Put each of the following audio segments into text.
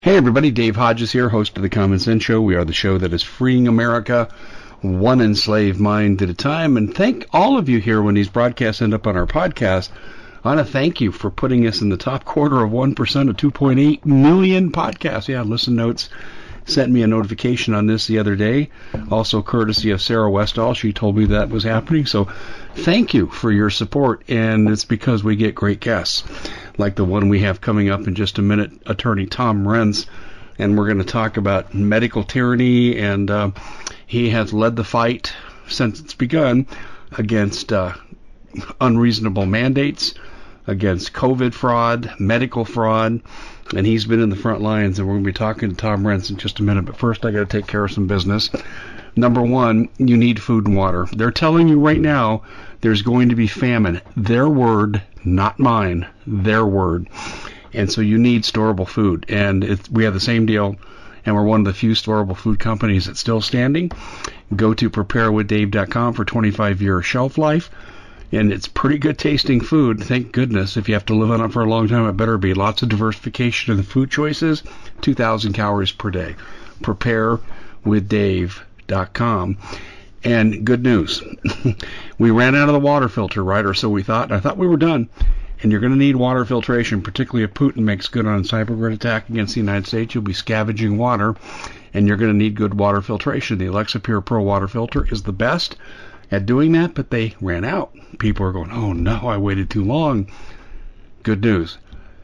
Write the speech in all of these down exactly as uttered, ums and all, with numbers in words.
Hey everybody, Dave Hodges here, host of The Common Sense Show. We are the show that is freeing America one enslaved mind at a time. And thank all of you here when these broadcasts end up on our podcast. I want to thank you for putting us in the top quarter of one percent of two point eight million podcasts. Yeah, Listen Notes sent me a notification on this the other day. Also courtesy of Sarah Westall. She told me that was happening. So thank you for your support. And it's because we get great guests, like the one we have coming up in just a minute, Attorney Tom Renz. And we're going to talk about medical tyranny. And uh, he has led the fight since it's begun against uh, unreasonable mandates, against COVID fraud, medical fraud, and he's been in the front lines, and we're going to be talking to Tom Renz in just a minute. But first, I got to take care of some business. Number one, you need food and water. They're telling you right now there's going to be famine. Their word, not mine. Their word. And so you need storable food. And it's, we have the same deal, and we're one of the few storable food companies that's still standing. Go to prepare with dave dot com for twenty-five year shelf life. And it's pretty good tasting food, thank goodness. If you have to live on it for a long time, it better be. Lots of diversification in the food choices, two thousand calories per day. prepare with dave dot com. And good news, we ran out of the water filter, right? Or so we thought. I thought we were done. And you're going to need water filtration, particularly if Putin makes good on a cyber attack against the United States. You'll be scavenging water, and you're going to need good water filtration. The Alexa Pure Pro water filter is the best at doing that, but they ran out. People are going, oh no, I waited too long. Good news.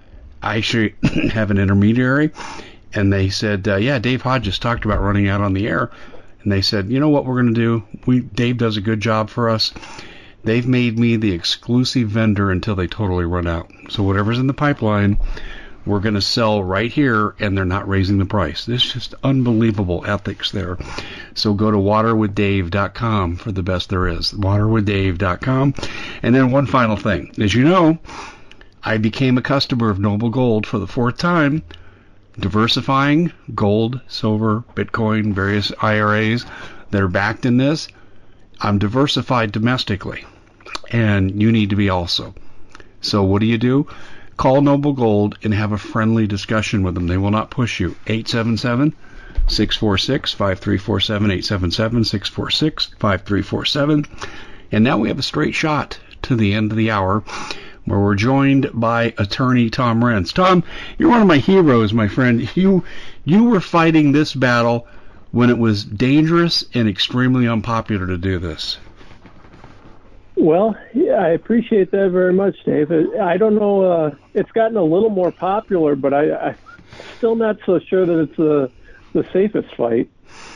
I actually have an intermediary, and they said, uh, yeah, Dave Hodges talked about running out on the air. And they said, you know what we're going to do? We Dave does a good job for us. They've made me the exclusive vendor until they totally run out. So whatever's in the pipeline, we're going to sell right here, and they're not raising the price. This is just unbelievable ethics there. So go to water with dave dot com for the best there is. water with dave dot com. And then one final thing. As you know, I became a customer of Noble Gold for the fourth time, diversifying gold, silver, Bitcoin, various I R As that are backed in this. I'm diversified domestically, and you need to be also. So what do you do? Call Noble Gold and have a friendly discussion with them. They will not push you. eight seven seven, six four six, five three four seven, eight seven seven, six four six, five three four seven. And now we have a straight shot to the end of the hour, where we're joined by Attorney Tom Renz. Tom, you're one of my heroes, my friend. You you were fighting this battle when it was dangerous and extremely unpopular to do this. Well, yeah, I appreciate that very much, Dave. I don't know, uh, it's gotten a little more popular, but I, I'm still not so sure that it's the, the safest fight.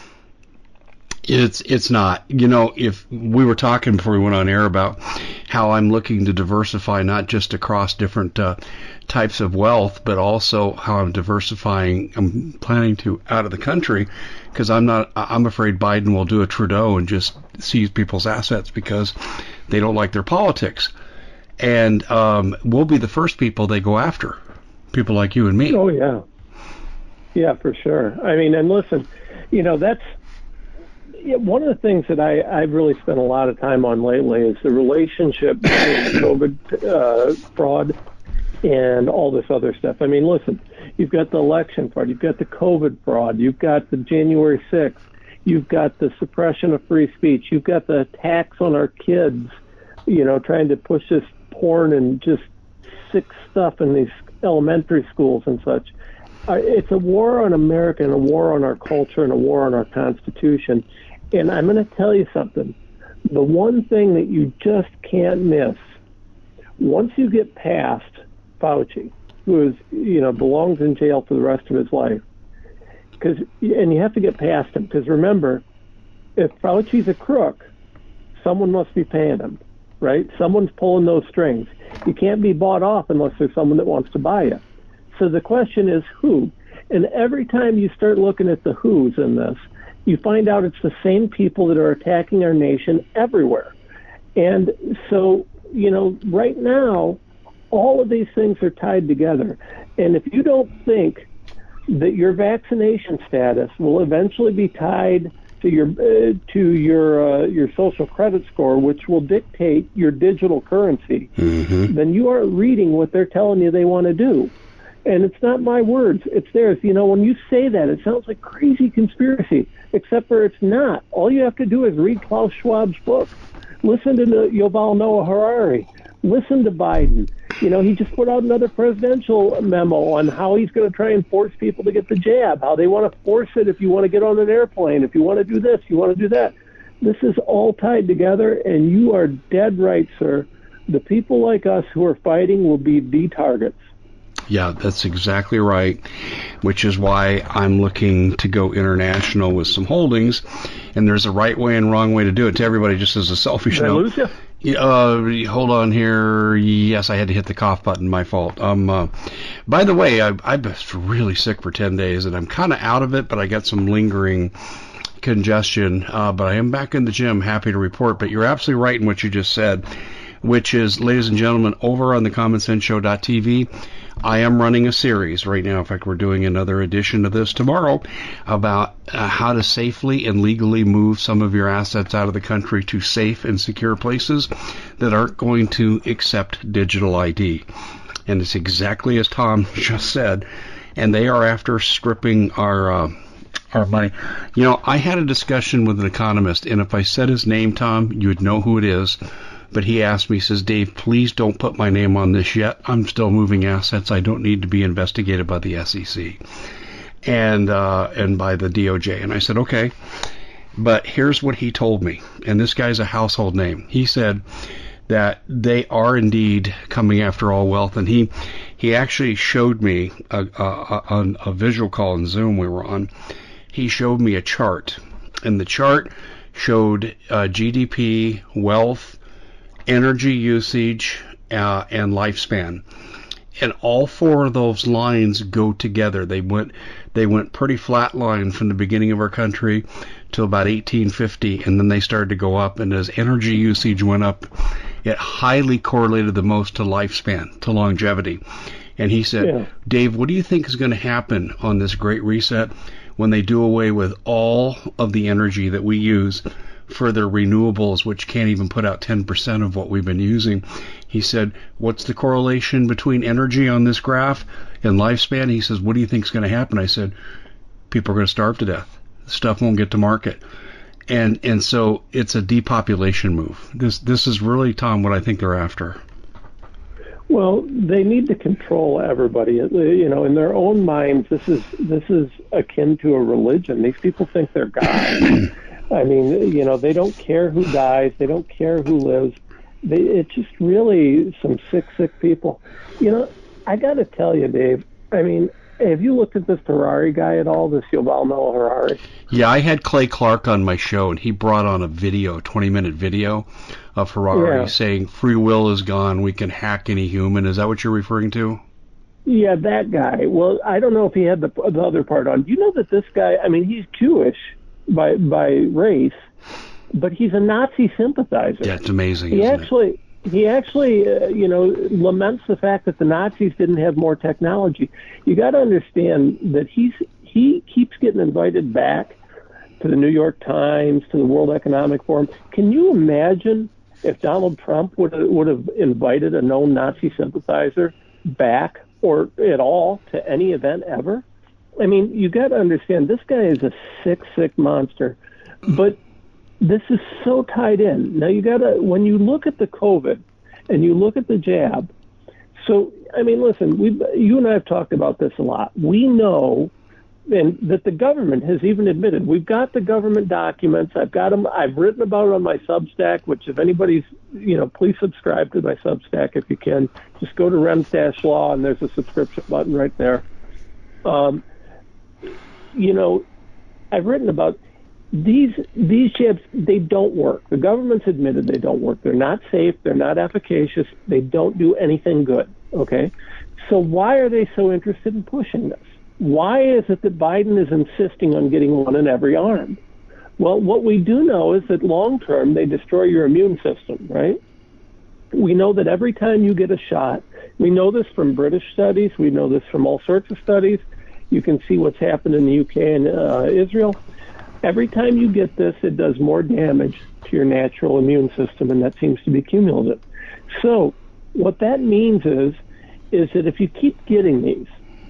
It's it's not. You know, if we were talking before we went on air about how I'm looking to diversify not just across different uh, types of wealth, but also how I'm diversifying. I'm planning to out of the country because I'm not. I'm afraid Biden will do a Trudeau and just seize people's assets because they don't like their politics, and um, we'll be the first people they go after. People like you and me. Oh yeah, yeah, for sure. I mean, and listen, you know, that's. Yeah, one of the things that I, I've really spent a lot of time on lately is the relationship between COVID uh, fraud and all this other stuff. I mean, listen, you've got the election fraud, you've got the COVID fraud, you've got the January sixth, you've got the suppression of free speech, you've got the attacks on our kids, you know, trying to push this porn and just sick stuff in these elementary schools and such. Uh, it's a war on America and a war on our culture and a war on our Constitution. And I'm going to tell you something. The one thing that you just can't miss, once you get past Fauci, who is, you know, belongs in jail for the rest of his life, because, and you have to get past him, because remember, if Fauci's a crook, someone must be paying him, right? Someone's pulling those strings. You can't be bought off unless there's someone that wants to buy you. So the question is who? And every time you start looking at the who's in this, you find out it's the same people that are attacking our nation everywhere. And so, you know, right now, all of these things are tied together. And if you don't think that your vaccination status will eventually be tied to your uh, to your uh, your social credit score, which will dictate your digital currency, mm-hmm. then you aren't reading what they're telling you they want to do. And it's not my words, it's theirs. You know, when you say that, it sounds like crazy conspiracy, except for it's not. All you have to do is read Klaus Schwab's book. Listen to Yuval Noah Harari. Listen to Biden. You know, he just put out another presidential memo on how he's going to try and force people to get the jab, how they want to force it if you want to get on an airplane, if you want to do this, you want to do that. This is all tied together, and you are dead right, sir. The people like us who are fighting will be the targets. Yeah, that's exactly right, which is why I'm looking to go international with some holdings, and there's a right way and wrong way to do it. To everybody, just as a selfish Did I note. lose you? Yeah, uh, hold on here. Yes, I had to hit the cough button. My fault. Um, uh, by the way, I, I've been really sick for ten days, and I'm kind of out of it, but I got some lingering congestion. Uh, but I am back in the gym, happy to report. But you're absolutely right in what you just said, which is, ladies and gentlemen, over on the common sense show dot t v, I am running a series right now. In fact, we're doing another edition of this tomorrow about uh, how to safely and legally move some of your assets out of the country to safe and secure places that aren't going to accept digital I D. And it's exactly as Tom just said. And they are after stripping our uh, our money. You know, I had a discussion with an economist, and if I said his name, Tom, you would know who it is. But he asked me, he says, Dave, please don't put my name on this yet. I'm still moving assets. I don't need to be investigated by the S E C and uh, and by the D O J. And I said, okay. But here's what he told me. And this guy's a household name. He said that they are indeed coming after all wealth. And he he actually showed me a, a, a, a visual call in Zoom we were on. He showed me a chart. And the chart showed uh, G D P, wealth, energy usage, uh, and lifespan, and all four of those lines go together. They went, they went pretty flat line from the beginning of our country to about eighteen fifty, and then they started to go up. And as energy usage went up, it highly correlated the most to lifespan, to longevity. And he said, yeah. Dave, what do you think is going to happen on this Great Reset when they do away with all of the energy that we use for their renewables, which can't even put out ten percent of what we've been using? He said, what's the correlation between energy on this graph and lifespan? He says, what do you think is going to happen? I said, people are going to starve to death. Stuff won't get to market. And and so it's a depopulation move. This this is really, Tom, what I think they're after. Well, they need to control everybody. You know, in their own minds, this is this is akin to a religion. These people think they're God. I mean, you know, they don't care who dies. They don't care who lives. They, it's just really some sick, sick people. You know, I got to tell you, Dave, I mean, have you looked at this Harari guy at all, this Yuval Noah Harari? Yeah, I had Clay Clark on my show, and he brought on a video, a twenty-minute video of Harari yeah. saying free will is gone, we can hack any human. Is that what you're referring to? Yeah, that guy. Well, I don't know if he had the, the other part on. Do you know that this guy, I mean, he's Jewish by by race, but he's a Nazi sympathizer. Yeah, it's amazing. He isn't actually, it? he actually, uh, you know, laments the fact that the Nazis didn't have more technology. You got to understand that he's he keeps getting invited back to the New York Times, to the World Economic Forum. Can you imagine if Donald Trump would would have invited a known Nazi sympathizer back or at all to any event ever? I mean, you got to understand, this guy is a sick, sick monster. But this is so tied in. Now, you got to, when you look at the COVID and you look at the jab, so, I mean, listen, we, you and I have talked about this a lot. We know, and that the government has even admitted, we've got the government documents. I've got them. I've written about it on my Substack, which if anybody's, you know, please subscribe to my Substack if you can. Just go to Rems Dash Law, and there's a subscription button right there. Um, you know, I've written about these these jabs. They don't work. The government's admitted they don't work. They're not safe. They're not efficacious. They don't do anything good. Okay, so why are they so interested in pushing this? Why is it that Biden is insisting on getting one in every arm? Well, what we do know is that long term they destroy your immune system, right? We know that every time you get a shot, we know this from British studies. We know this from all sorts of studies. You can see what's happened in the U K and uh, Israel. Every time you get this, it does more damage to your natural immune system, and that seems to be cumulative. So what that means is, is that if you keep getting these,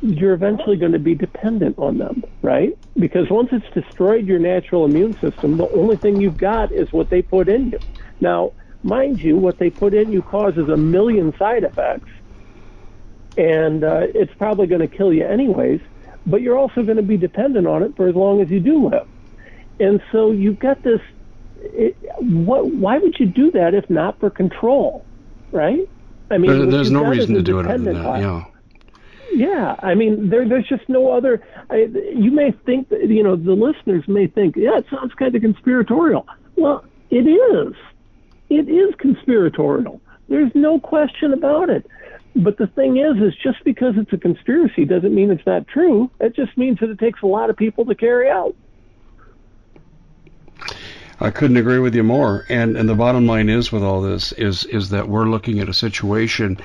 you're eventually going to be dependent on them, right? Because once it's destroyed your natural immune system, the only thing you've got is what they put in you. Now, mind you, what they put in you causes a million side effects, and uh, it's probably going to kill you anyways, but you're also going to be dependent on it for as long as you do live. And so you've got this, it, what, why would you do that if not for control, right? I mean, there, there's no reason to do it other than that, class. yeah. Yeah, I mean, there, there's just no other. I, you may think that, you know, the listeners may think, yeah, it sounds kind of conspiratorial. Well, it is. It is conspiratorial. There's no question about it. But the thing is, is just because it's a conspiracy doesn't mean it's not true. It just means that it takes a lot of people to carry out. I couldn't agree with you more. And and the bottom line is with all this is is that we're looking at a situation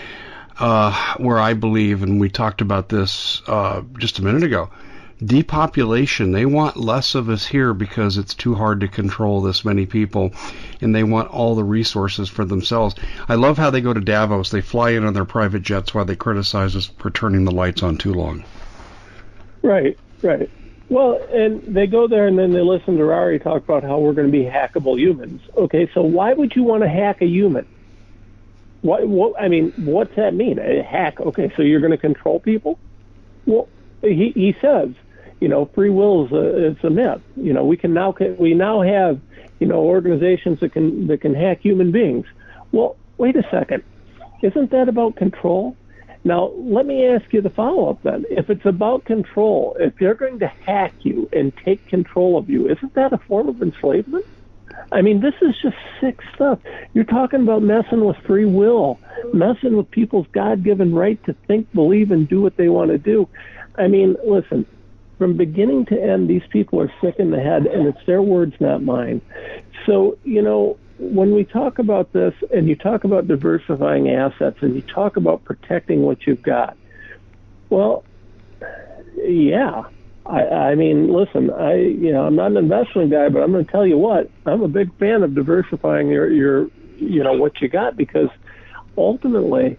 uh, where I believe, and we talked about this uh, just a minute ago, depopulation. They want less of us here because it's too hard to control this many people, and they want all the resources for themselves. I love how they go to Davos. They fly in on their private jets while they criticize us for turning the lights on too long. Right, right. Well, and they go there and then they listen to Rari talk about how we're going to be hackable humans. Okay, so why would you want to hack a human? What, what, I mean, what's that mean? A hack? Okay, so you're going to control people? Well, he, he says, you know, free will is a, it's a myth. You know, we can now we now have, you know, organizations that can that can hack human beings. Well, wait a second. Isn't that about control? Now, let me ask you the follow-up then. If it's about control, if they're going to hack you and take control of you, isn't that a form of enslavement? I mean, this is just sick stuff. You're talking about messing with free will, messing with people's God-given right to think, believe, and do what they want to do. I mean, listen, from beginning to end, these people are sick in the head, and it's their words, not mine. So, you know, when we talk about this and you talk about diversifying assets and you talk about protecting what you've got, well, yeah. I, I mean, listen, I, you know, I'm not an investment guy, but I'm going to tell you what, I'm a big fan of diversifying your, your, you know, what you got, because ultimately,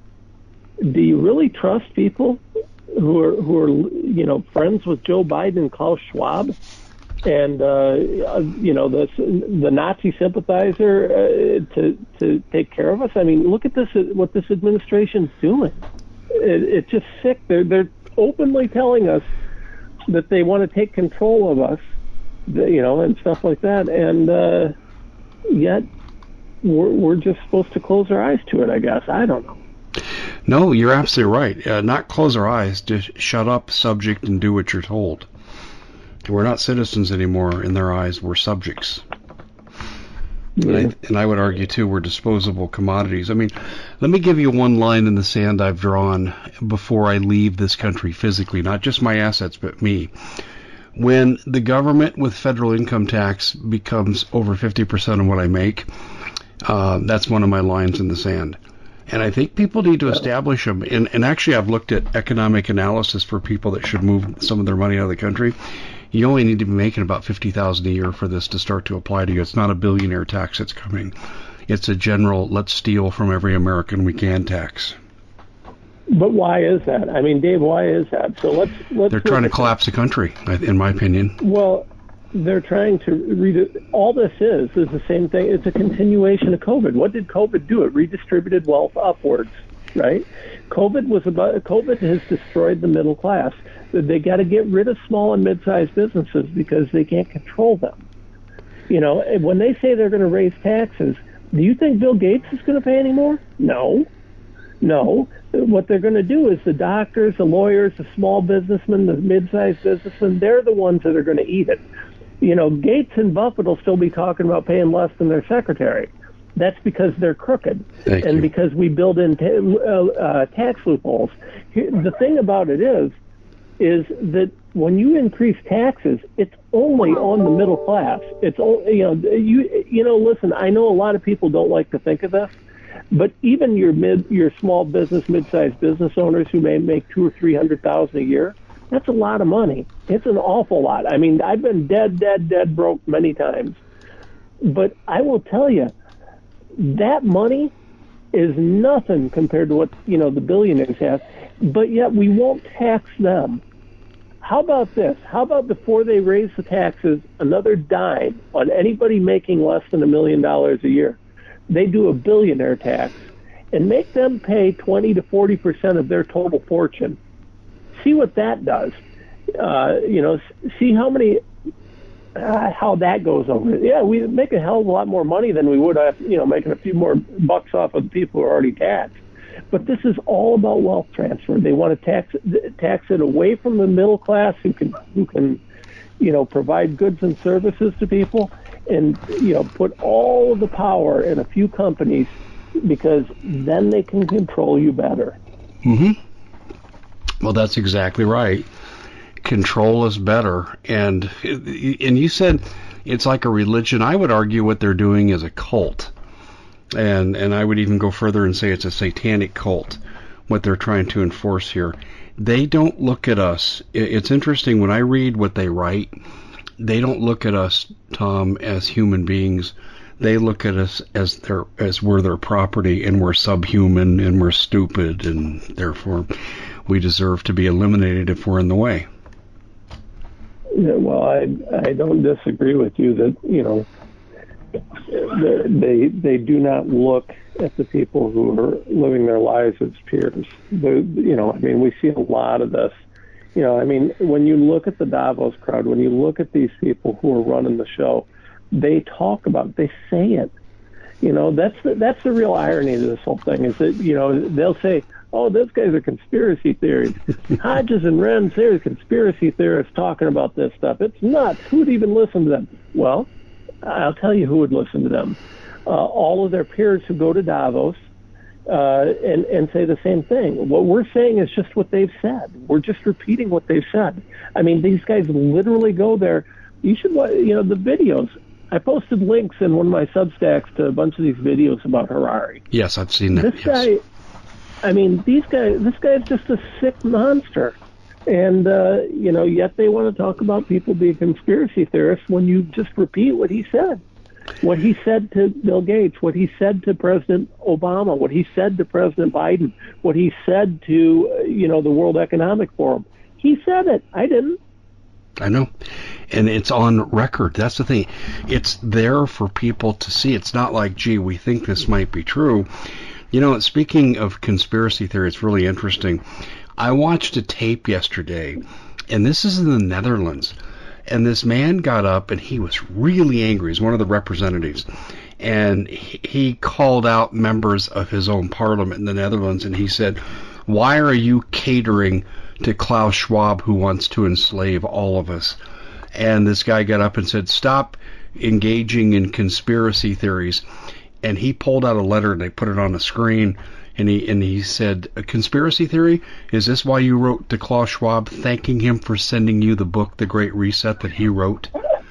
do you really trust people who are, who are, you know, friends with Joe Biden and Klaus Schwab? And, uh, you know, the, the Nazi sympathizer uh, to to take care of us. I mean, look at this, what this administration's doing. It, it's just sick. They're, they're openly telling us that they want to take control of us, you know, and stuff like that. And uh, yet we're, we're just supposed to close our eyes to it, I guess. I don't know. No, you're absolutely right. Uh, not close our eyes, just shut up, subject, and do what you're told. We're not citizens anymore in their eyes. We're subjects. Yeah. And, I, and I would argue, too, we're disposable commodities. I mean, let me give you one line in the sand I've drawn before I leave this country physically, not just my assets, but me. When the government with federal income tax becomes over fifty percent of what I make, uh, that's one of my lines in the sand. And I think people need to establish them. And, and actually, I've looked at economic analysis for people that should move some of their money out of the country. You only need to be making about fifty thousand dollars a year for this to start to apply to you. It's not a billionaire tax that's coming. It's a general, let's steal from every American we can tax. But why is that? I mean, Dave, why is that? So let's let's. They're trying to collapse the country, in my opinion. Well, they're trying to read it. All this is is the same thing. It's a continuation of COVID. What did COVID do? It redistributed wealth upwards, right? COVID was about. COVID has destroyed the middle class. They got to get rid of small and mid-sized businesses because they can't control them. You know, when they say they're going to raise taxes, do you think Bill Gates is going to pay any more? No. No. What they're going to do is the doctors, the lawyers, the small businessmen, the mid-sized businessmen, they're the ones that are going to eat it. You know, Gates and Buffett will still be talking about paying less than their secretary. That's because they're crooked. Thank and you. Because we build in ta- uh, uh, tax loopholes. The thing about it is, is that when you increase taxes, it's only on the middle class. It's only, you know, you you know. Listen, I know a lot of people don't like to think of this, but even your mid, your small business, mid-sized business owners who may make two or three hundred thousand a year, that's a lot of money. It's an awful lot. I mean, I've been dead, dead, dead broke many times, but I will tell you, that money is nothing compared to what, you know, the billionaires have, but yet we won't tax them. How about this? How about before they raise the taxes, another dime on anybody making less than a million dollars a year? They do a billionaire tax and make them pay twenty to forty percent of their total fortune. See what that does. Uh, you know, see how many, uh, how that goes over. Yeah, we make a hell of a lot more money than we would, have, you know, making a few more bucks off of the people who are already taxed. But this is all about wealth transfer. They want to tax tax it away from the middle class who can who can, you know, provide goods and services to people, and you know, put all of the power in a few companies, because then they can control you better. Mm-hmm. Well, that's exactly right. Control us better, and and you said it's like a religion. I would argue what they're doing is a cult. And and I would even go further and say it's a satanic cult, what they're trying to enforce here. They don't look at us. It's interesting, when I read what they write, they don't look at us, Tom, as human beings. They look at us as their as we're their property, and we're subhuman, and we're stupid, and therefore we deserve to be eliminated if we're in the way. Yeah, well, I I don't disagree with you that, you know, They they do not look at the people who are living their lives as peers. The, you know, I mean, we see a lot of this. You know, I mean, when you look at the Davos crowd, when you look at these people who are running the show, they talk about it, they say it. You know, that's the, that's the real irony of this whole thing, is that, you know, they'll say, oh, those guys are conspiracy theories. Hodges and Wren, they're conspiracy theorists talking about this stuff. It's nuts. Who'd even listen to them? Well, I'll tell you who would listen to them. Uh, all of their peers who go to Davos uh, and, and say the same thing. What we're saying is just what they've said. We're just repeating what they've said. I mean, these guys literally go there. You should, you know, the videos. I posted links in one of my Substacks to a bunch of these videos about Harari. Yes, I've seen that. This yes. guy, I mean, these guys, this guy's just a sick monster. And, uh, you know, yet they want to talk about people being conspiracy theorists when you just repeat what he said. What he said to Bill Gates, what he said to President Obama, what he said to President Biden, what he said to, uh, you know, the World Economic Forum. He said it. I didn't. I know. And it's on record. That's the thing. It's there for people to see. It's not like, gee, we think this might be true. You know, speaking of conspiracy theory, it's really interesting. I watched a tape yesterday, and this is in the Netherlands, and this man got up, and he was really angry. He's one of the representatives, and he called out members of his own parliament in the Netherlands, and he said, why are you catering to Klaus Schwab, who wants to enslave all of us? And this guy got up and said, stop engaging in conspiracy theories. And he pulled out a letter, and they put it on the screen. And he and he said, a conspiracy theory? Is this why you wrote to Klaus Schwab, thanking him for sending you the book, The Great Reset, that he wrote?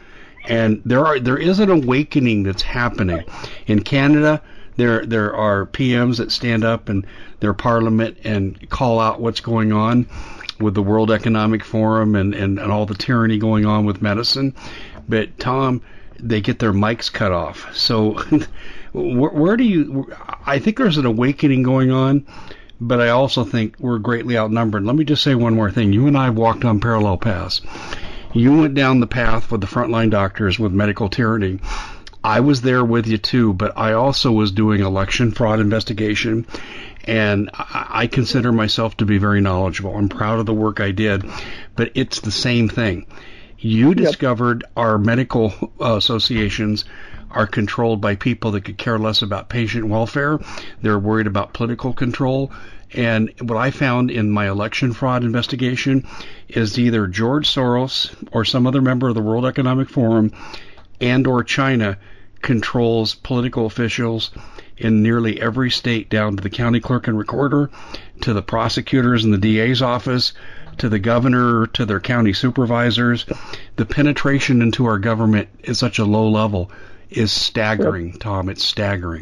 And there are there is an awakening that's happening. In Canada, there there are P Ms that stand up in their parliament and call out what's going on with the World Economic Forum and, and, and all the tyranny going on with medicine. But, Tom, they get their mics cut off. So where, where do you... I think there's an awakening going on, but I also think we're greatly outnumbered. Let me just say one more thing. You and I have walked on parallel paths. You went down the path with the frontline doctors with medical tyranny. I was there with you too, but I also was doing election fraud investigation, and I consider myself to be very knowledgeable. I'm proud of the work I did, but it's the same thing. You yep. discovered our medical uh, associations are controlled by people that could care less about patient welfare. They're worried about political control. And what I found in my election fraud investigation is either George Soros or some other member of the World Economic Forum and or China controls political officials in nearly every state, down to the county clerk and recorder, to the prosecutors in the D A's office, to the governor, to their county supervisors. The penetration into our government is such a low level is staggering, yep. Tom. It's staggering.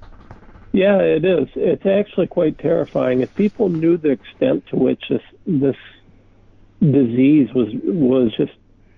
Yeah, it is. It's actually quite terrifying. If people knew the extent to which this this disease was was just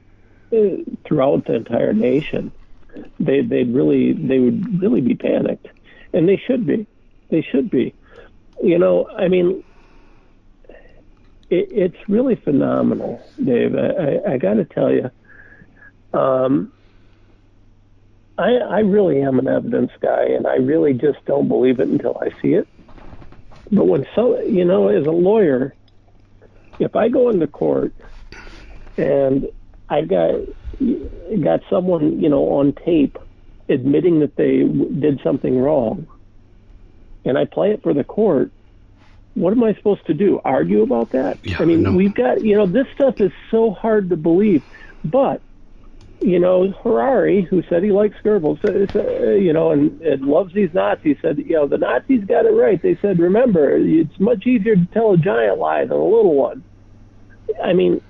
uh, throughout the entire nation, they they'd really they would really be panicked, and they should be. They should be. You know, I mean, it, it's really phenomenal, Dave. I, I, I got to tell you, um, I, I really am an evidence guy, and I really just don't believe it until I see it. But when so, you know, as a lawyer, if I go into court and I got got someone, you know, on tape admitting that they did something wrong, and I play it for the court, what am I supposed to do? Argue about that? Yeah, I mean, no. we've got, you know, this stuff is so hard to believe. But, you know, Harari, who said he likes Goebbels, uh, you know, and, and loves these Nazis, said, you know, the Nazis got it right. They said, remember, it's much easier to tell a giant lie than a little one. I mean,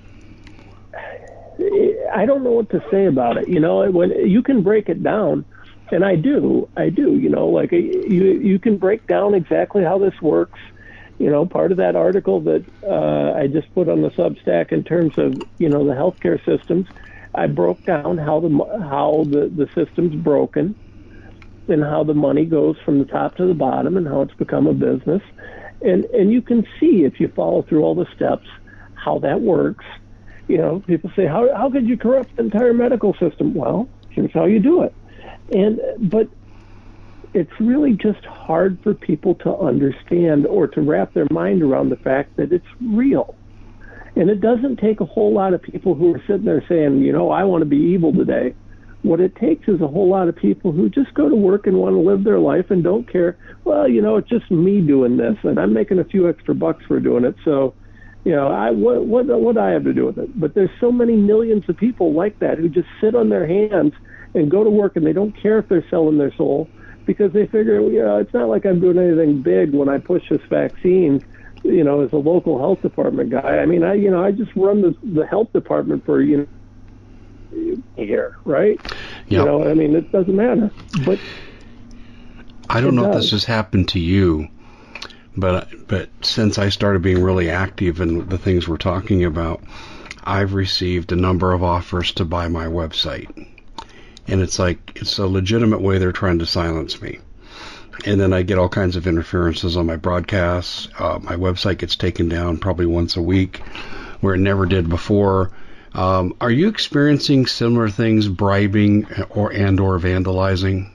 I don't know what to say about it. You know, when you can break it down, and I do, I do, you know, like you, you can break down exactly how this works. You know, part of that article that uh, I just put on the Substack in terms of, you know, the healthcare systems, I broke down how the how the, the system's broken and how the money goes from the top to the bottom and how it's become a business. And and you can see, if you follow through all the steps, how that works. You know, people say, how how could you corrupt the entire medical system? Well, here's how you do it. And but it's really just hard for people to understand or to wrap their mind around the fact that it's real. And it doesn't take a whole lot of people who are sitting there saying, you know, I want to be evil today. What it takes is a whole lot of people who just go to work and want to live their life and don't care, well, you know, it's just me doing this, and I'm making a few extra bucks for doing it, so, you know, I what what what do I have to do with it? But there's so many millions of people like that who just sit on their hands and go to work, and they don't care if they're selling their soul, because they figure, you know, it's not like I'm doing anything big when I push this vaccine, you know, as a local health department guy. I mean, I, you know, I just run the, the health department for, you know, here, right? Yep. You know, I mean, it doesn't matter. But I don't know does. if this has happened to you, but but since I started being really active in the things we're talking about, I've received a number of offers to buy my website. And it's like, it's a legitimate way they're trying to silence me. And then I get all kinds of interferences on my broadcasts. Uh, my website gets taken down probably once a week, where it never did before. Um, are you experiencing similar things, bribing or and or vandalizing?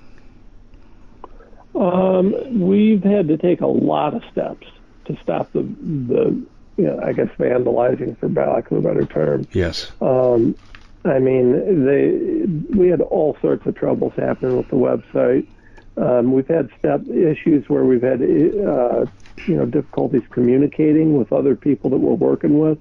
Um, we've had to take a lot of steps to stop the, the you know, I guess vandalizing, for lack of a better term. Yes. Um, I mean, they we had all sorts of troubles happening with the website. Um, we've had step issues where we've had, uh, you know, difficulties communicating with other people that we're working with.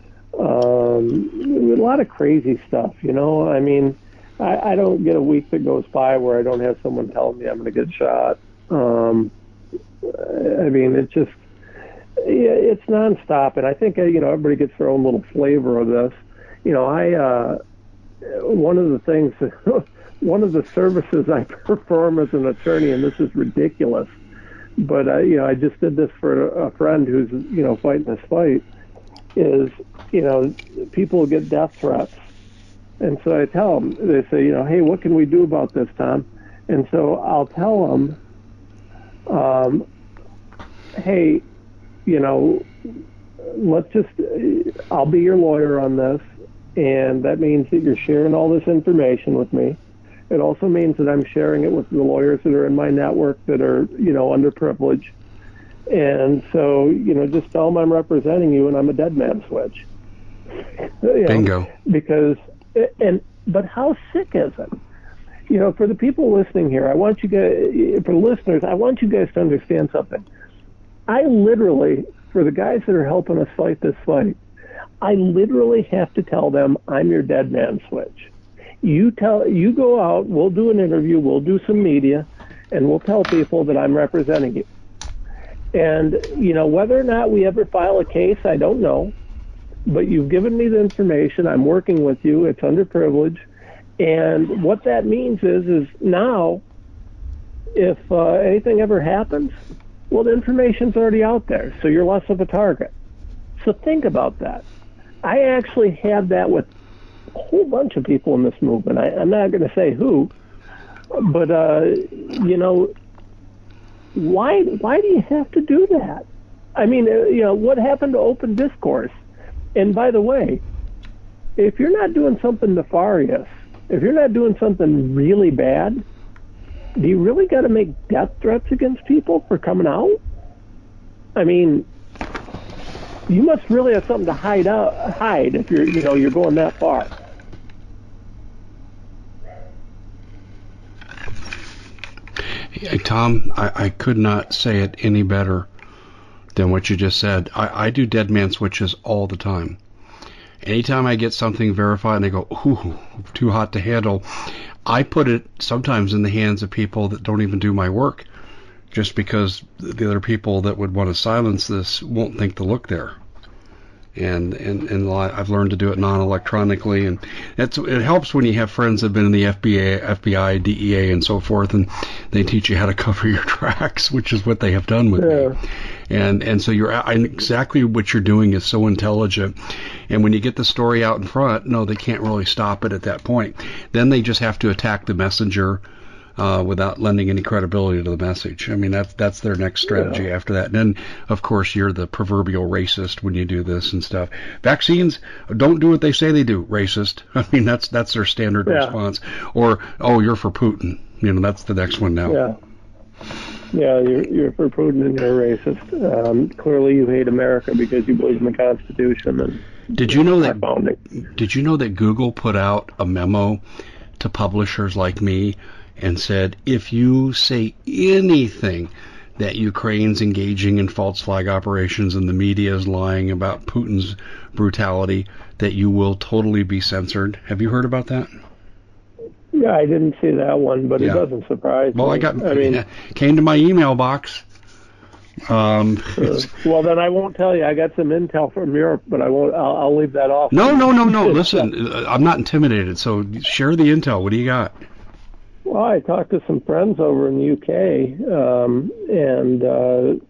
Um, a lot of crazy stuff, you know. I mean, I, I don't get a week that goes by where I don't have someone telling me I'm going to get shot. Um, I mean, it's just, it's nonstop. And I think, you know, everybody gets their own little flavor of this. You know, I, uh, one of the things, one of the services I perform as an attorney, and this is ridiculous, but I, you know, I just did this for a friend who's, you know, fighting this fight, is, you know, people get death threats. And so I tell them, they say, you know, hey, what can we do about this, Tom? And so I'll tell them, um, hey, you know, let's just, I'll be your lawyer on this. And that means that you're sharing all this information with me. It also means that I'm sharing it with the lawyers that are in my network that are, you know, underprivileged. And so, you know, just tell them I'm representing you and I'm a dead man switch. You know, Bingo. because, and, but how sick is it? You know, for the people listening here, I want you guys, for listeners, I want you guys to understand something. I literally, for the guys that are helping us fight this fight, I literally have to tell them I'm your dead man switch. You tell, you go out, we'll do an interview, we'll do some media, and we'll tell people that I'm representing you. And, you know, whether or not we ever file a case, I don't know. But you've given me the information. I'm working with you. It's underprivileged. And what that means is, is now, if uh, anything ever happens, well, the information's already out there, so you're less of a target. So think about that. I actually had that with a whole bunch of people in this movement. I, I'm not going to say who, but, uh, you know, why why do you have to do that? I mean, you know, what happened to open discourse? And by the way, if you're not doing something nefarious, if you're not doing something really bad, do you really got to make death threats against people for coming out? I mean, you must really have something to hide out, hide if you're, you know, you're going that far. Hey, Tom, I, I could not say it any better than what you just said. I, I do dead man switches all the time. Anytime I get something verified and they go, ooh, too hot to handle, I put it sometimes in the hands of people that don't even do my work, just because the other people that would want to silence this won't think to look there. And, and, and I've learned to do it non-electronically, and it's, it helps when you have friends that have been in the F B A, F B I, D E A, and so forth, and they teach you how to cover your tracks, which is what they have done with yeah. me. And and so you're I, exactly what you're doing is so intelligent. And when you get the story out in front, no, they can't really stop it at that point. Then they just have to attack the messenger uh, without lending any credibility to the message. I mean, that's that's their next strategy yeah. after that. And then, of course, you're the proverbial racist when you do this and stuff. Vaccines don't do what they say they do. Racist. I mean, that's that's their standard yeah. response. Or, oh, you're for Putin. You know, that's the next one now. Yeah. Yeah, you're, you're for Putin and you're racist. Um, clearly, you hate America because you believe in the Constitution. And did you know that? Did you know that Google put out a memo to publishers like me and said, if you say anything that Ukraine's engaging in false flag operations and the media is lying about Putin's brutality, that you will totally be censored? Have you heard about that? Yeah, I didn't see that one, but yeah. it doesn't surprise well, me. Well, I got. I mean, it came to my email box. Um, uh, well, then I won't tell you. I got some intel from Europe, but I won't. I'll, I'll leave that off. No, no, no, no. Listen, I'm not intimidated. So share the intel. What do you got? Well, I talked to some friends over in the U K, um, and uh,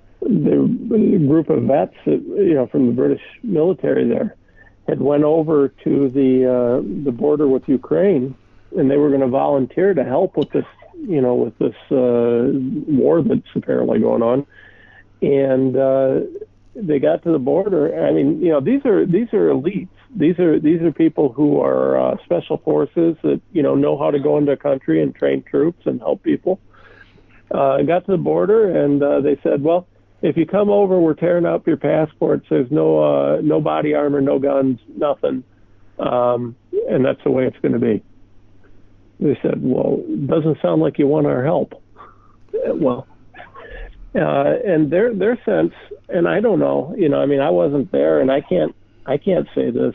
the group of vets, that, you know, from the British military there, had went over to the uh, the border with Ukraine. And they were going to volunteer to help with this, you know, with this uh, war that's apparently going on. And uh, they got to the border. I mean, you know, these are these are elites. These are these are people who are uh, special forces that, you know, know how to go into a country and train troops and help people. Uh, got to the border, and uh, they said, well, if you come over, we're tearing up your passports. There's no uh, no body armor, no guns, nothing. Um, and that's the way it's going to be. They said, well, it doesn't sound like you want our help. Well, uh, and their their sense, and I don't know, you know, I mean, I wasn't there, and I can't I can't say this.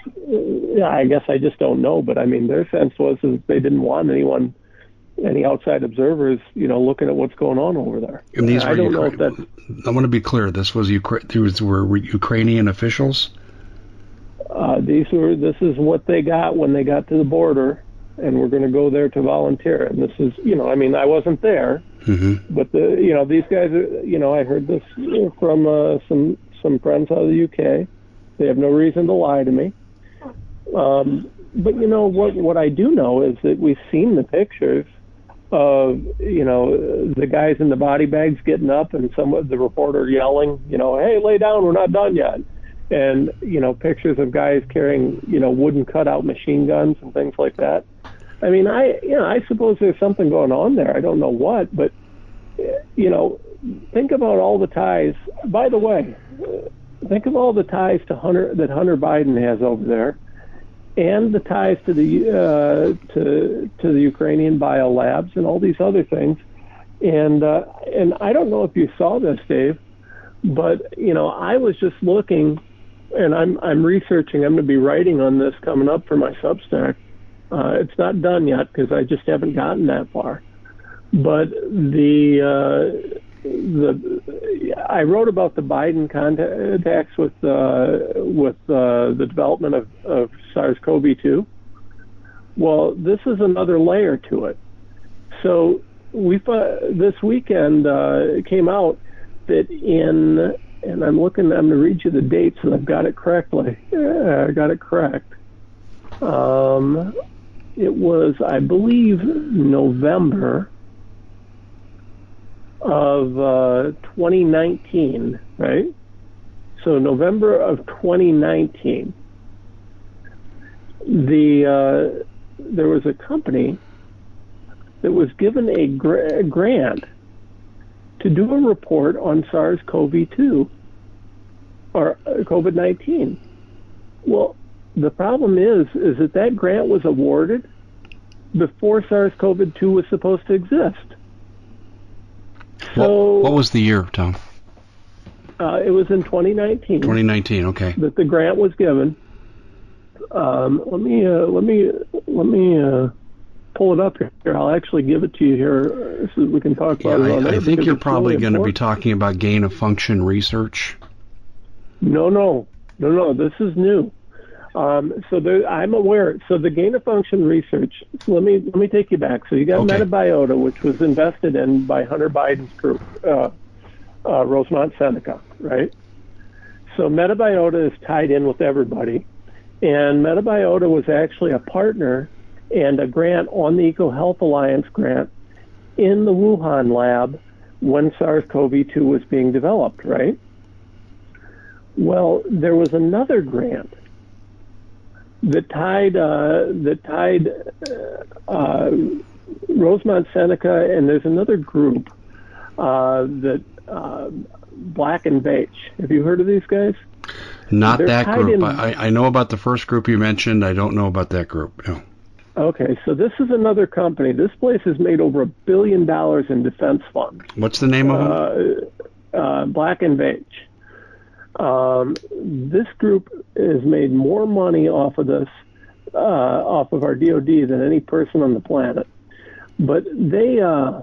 I guess I just don't know, but I mean, their sense was is they didn't want anyone, any outside observers, you know, looking at what's going on over there. And these I were don't Ukra- know if that. I want to be clear. This was Ukra- these were Ukrainian officials. Uh, these were. This is what they got when they got to the border. And we're going to go there to volunteer. And this is, you know, I mean, I wasn't there, mm-hmm. but the, you know, these guys are, you know, I heard this from uh, some some friends out of the U K. They have no reason to lie to me. Um, but you know what? What I do know is that we've seen the pictures of, you know, the guys in the body bags getting up, and some of the reporter yelling, you know, hey, lay down, we're not done yet. And, you know, pictures of guys carrying, you know, wooden cutout machine guns and things like that. I mean, I, you know, I suppose there's something going on there. I don't know what, but, you know, think about all the ties. By the way, think of all the ties to Hunter that Hunter Biden has over there, and the ties to the uh, to to the Ukrainian biolabs and all these other things. And uh, and I don't know if you saw this, Dave, but you know, I was just looking, and I'm I'm researching. I'm going to be writing on this coming up for my Substack. Uh, it's not done yet because I just haven't gotten that far. But the uh, the I wrote about the Biden contacts with uh, with uh, the development of, of SARS-C o V two. Well, this is another layer to it. So we uh, this weekend uh, came out that in, and I'm looking, I'm going to read you the dates, and I've got it correctly. Yeah, I got it correct. Um, it was, I believe, November of uh, twenty nineteen, right? So November of twenty nineteen, the uh, there was a company that was given a, gra- a grant to do a report on SARS-C o V two or uh, COVID nineteen. Well, the problem is, is that that grant was awarded before SARS-C o V two was supposed to exist. So what, what was the year, Tom? Uh, it was in twenty nineteen. twenty nineteen, okay. That the grant was given. Um, let me uh, let me let me uh, pull it up here. I'll actually give it to you here so we can talk about yeah, it. On I, I think you're probably really going to be talking about gain of function research. No, no, no, no. This is new. Um, so there, I'm aware. So the gain of function research. So let me let me take you back. So you got okay. Metabiota, which was invested in by Hunter Biden's group, uh, uh, Rosemont Seneca, right? So Metabiota is tied in with everybody, and Metabiota was actually a partner and a grant on the EcoHealth Alliance grant in the Wuhan lab when SARS-C o V two was being developed, right? Well, there was another grant that tied uh, that tied uh, uh, Rosemont Seneca, and there's another group uh, that uh, Black and Veatch. Have you heard of these guys? Not They're that group. in... I, I know about the first group you mentioned. I don't know about that group. No. Okay, so this is another company. This place has made over a billion dollars in defense funds. What's the name of them? Uh, uh, Black and Veatch. Um, this group has made more money off of this, uh, off of our D O D than any person on the planet. But they, uh,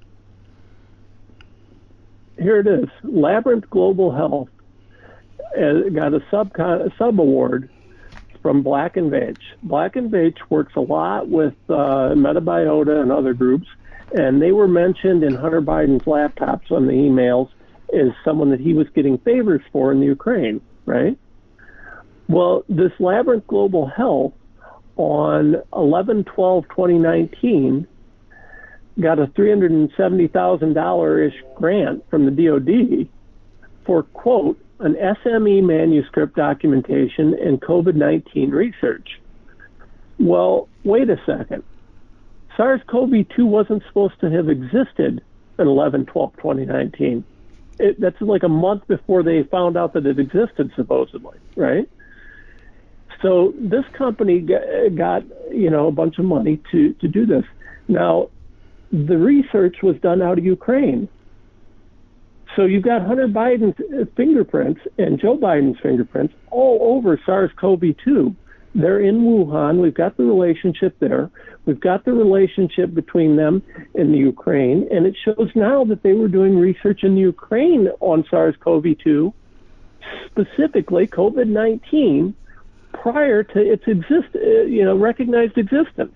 here it is, Labyrinth Global Health uh, got a sub sub award from Black and Veatch. Black and Veatch works a lot with uh, Metabiota and other groups, and they were mentioned in Hunter Biden's laptops on the emails as someone that he was getting favors for in the Ukraine, right? Well, this Labyrinth Global Health on eleven twelve twenty nineteen got a three hundred seventy thousand dollars-ish grant from the D O D for, quote, an S M E manuscript documentation and COVID nineteen research. Well, wait a second. SARS-C o V two wasn't supposed to have existed at eleven twelve twenty nineteen. It, that's like a month before they found out that it existed, supposedly, right? So this company got, got, you know, a bunch of money to, to do this. Now, the research was done out of Ukraine. So you've got Hunter Biden's fingerprints and Joe Biden's fingerprints all over SARS-C o V two. They're in Wuhan. We've got the relationship there. We've got the relationship between them and the Ukraine. And it shows now that they were doing research in the Ukraine on SARS-C o V two, specifically COVID nineteen, prior to its exist, you know, recognized existence.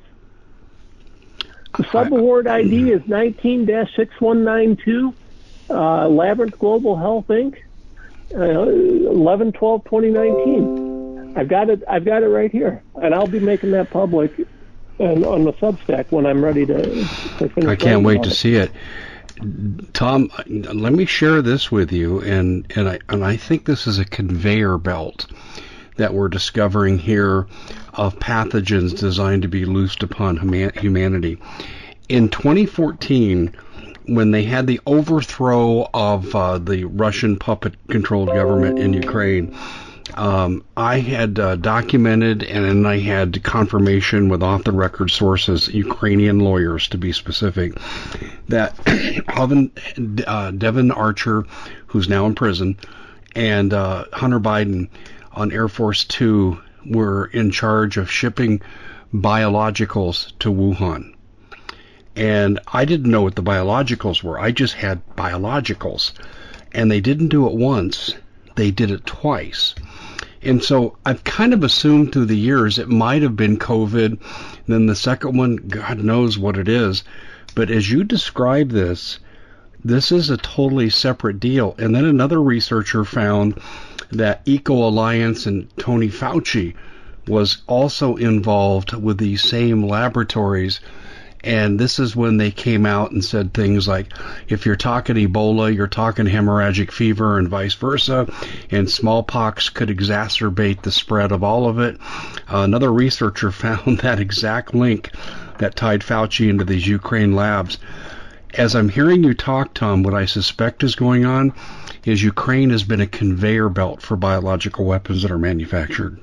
The subaward I D is nineteen dash six one nine two, uh, Labyrinth Global Health Incorporated, uh, eleven twelve twenty nineteen. I've got it. I've got it right here, and I'll be making that public and on the Substack when I'm ready to. to finish I can't wait to it. see it, Tom. Let me share this with you, and and I and I think this is a conveyor belt that we're discovering here of pathogens designed to be loosed upon human, humanity. In twenty fourteen, when they had the overthrow of uh, the Russian puppet-controlled government in Ukraine, um, I had uh, documented, and then I had confirmation with off-the-record sources, Ukrainian lawyers to be specific, that Devin, uh, Devin Archer, who's now in prison, and uh, Hunter Biden on Air Force Two were in charge of shipping biologicals to Wuhan. And I didn't know what the biologicals were. I just had biologicals. And they didn't do it once. They did it twice. And so I've kind of assumed through the years it might have been COVID. Then the second one, God knows what it is. But as you describe this, this is a totally separate deal. And then another researcher found that Eco Alliance and Tony Fauci was also involved with these same laboratories. And this is when they came out and said things like, if you're talking Ebola, you're talking hemorrhagic fever and vice versa, and smallpox could exacerbate the spread of all of it. Uh, another researcher found that exact link that tied Fauci into these Ukraine labs. As I'm hearing you talk, Tom, what I suspect is going on is Ukraine has been a conveyor belt for biological weapons that are manufactured.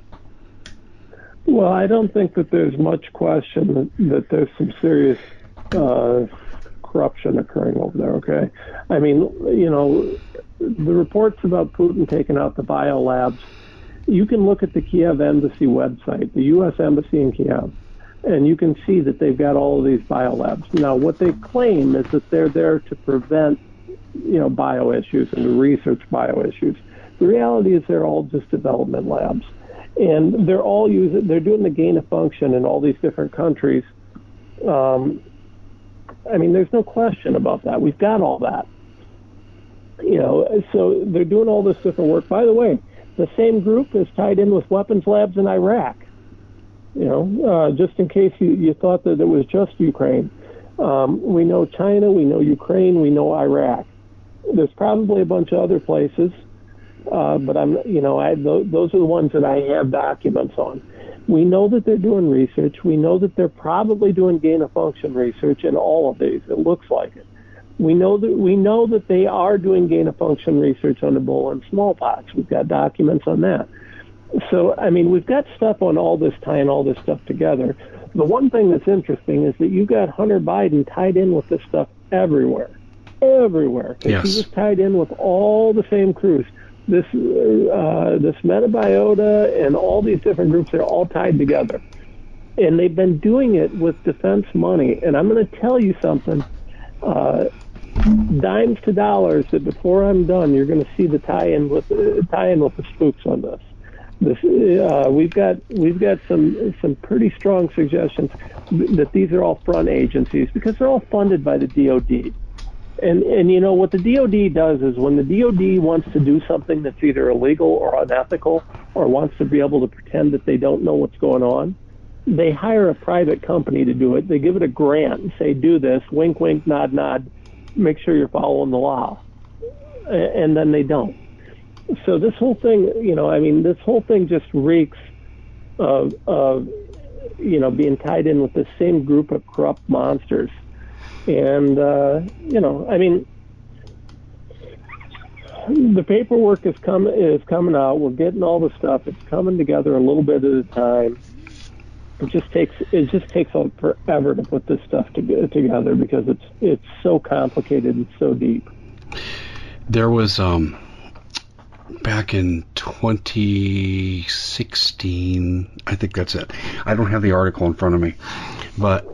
Well, I don't think that there's much question that, that there's some serious uh, corruption occurring over there, okay? I mean, you know, the reports about Putin taking out the biolabs, you can look at the Kiev Embassy website, the U S Embassy in Kiev, and you can see that they've got all of these biolabs. Now, what they claim is that they're there to prevent, you know, bio issues and to research bio issues. The reality is they're all just development labs. And they're all using, they're doing the gain of function in all these different countries. Um, I mean, there's no question about that. We've got all that. You know, so they're doing all this different work. By the way, the same group is tied in with weapons labs in Iraq. You know, uh, just in case you, you thought that it was just Ukraine. Um, we know China, we know Ukraine, we know Iraq. There's probably a bunch of other places. Uh, but I'm, you know, I, th- those are the ones that I have documents on. We know that they're doing research. We know that they're probably doing gain-of-function research in all of these. It looks like it. We know that we know that they are doing gain-of-function research on Ebola and smallpox. We've got documents on that. So, I mean, we've got stuff on all this, tying all this stuff together. The one thing that's interesting is that you got Hunter Biden tied in with this stuff everywhere, everywhere. Yes. He was tied in with all the same crews. This uh, this Metabiota and all these different groups, they're all tied together. And they've been doing it with defense money. And I'm going to tell you something, uh, dimes to dollars, that before I'm done, you're going to see the tie-in with uh, tie-in with the spooks on this. This uh, we've got we've got some some pretty strong suggestions that these are all front agencies because they're all funded by the D O D. And, and you know, what the D O D does is when the D O D wants to do something that's either illegal or unethical or wants to be able to pretend that they don't know what's going on, they hire a private company to do it. They give it a grant and say, do this, wink, wink, nod, nod, make sure you're following the law. And then they don't. So this whole thing, you know, I mean, this whole thing just reeks of, of you know, being tied in with the same group of corrupt monsters. And, uh, you know, I mean, the paperwork is, com- is coming out. We're getting all the stuff. It's coming together a little bit at a time. It just takes it just takes forever to put this stuff to- together because it's it's so complicated and so deep. There was, um, back in twenty sixteen, I think that's it. I don't have the article in front of me, but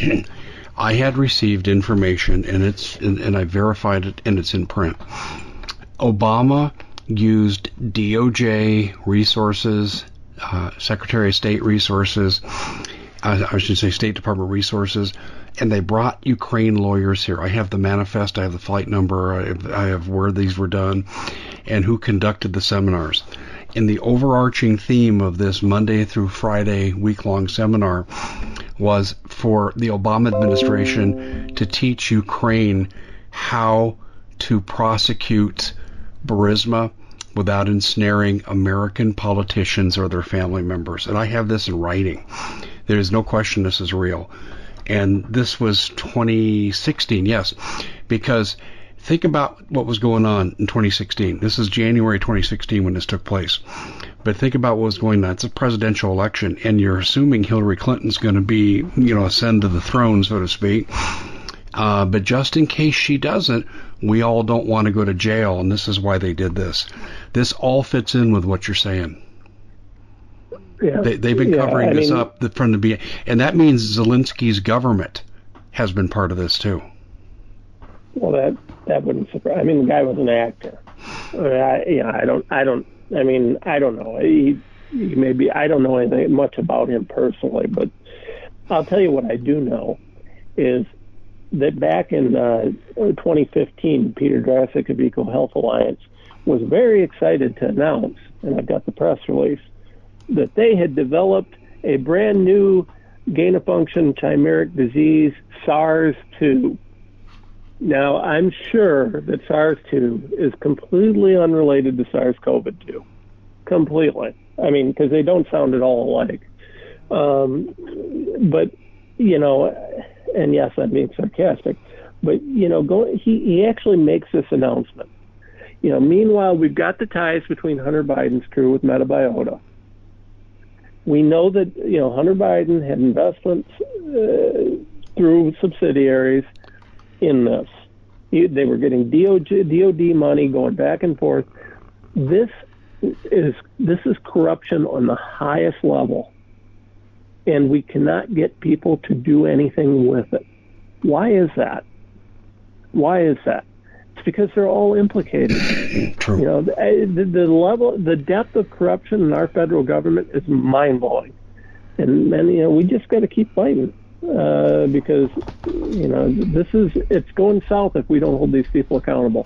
I had received information, and it's and, and I verified it, and it's in print. Obama used D O J resources, uh, Secretary of State resources, I, I should say State Department resources, and they brought Ukraine lawyers here. I have the manifest, I have the flight number, I have, I have where these were done, and who conducted the seminars. And the overarching theme of this Monday through Friday week-long seminar was for the Obama administration to teach Ukraine how to prosecute Burisma without ensnaring American politicians or their family members. And I have this in writing. There is no question this is real. And this was twenty sixteen, yes, because think about what was going on in twenty sixteen. This is January twenty sixteen when this took place. But think about what was going on. It's a presidential election, and you're assuming Hillary Clinton's going to be, you know, ascend to the throne, so to speak. Uh, but just in case she doesn't, we all don't want to go to jail, and this is why they did this. This all fits in with what you're saying. Yeah. They, they've been yeah, covering I this mean, up from the beginning, and that means Zelensky's government has been part of this too. Well, that that wouldn't surprise. I mean, the guy was an actor. I mean, I, you know, I don't, I don't. I mean, I don't know. He, he maybe I don't know anything much about him personally, but I'll tell you what I do know is that back in uh, twenty fifteen, Peter Daszak of Eco Health Alliance was very excited to announce, and I've got the press release, that they had developed a brand new gain-of-function chimeric disease SARS two. Now, I'm sure that SARS two is completely unrelated to SARS-CoV two. Completely. I mean, because they don't sound at all alike. Um, but, you know, and yes, I'm being sarcastic, but, you know, go, he, he actually makes this announcement. You know, meanwhile, we've got the ties between Hunter Biden's crew with Metabiota. We know that, you know, Hunter Biden had investments uh, through subsidiaries in this. He, they were getting D O J, D O D money going back and forth. This is this is corruption on the highest level, and we cannot get people to do anything with it. Why is that? Why is that? It's because they're all implicated. True. You know, the, the level, the depth of corruption in our federal government is mind-blowing, and, and you know, we just got to keep fighting uh, because you know this is it's going south if we don't hold these people accountable.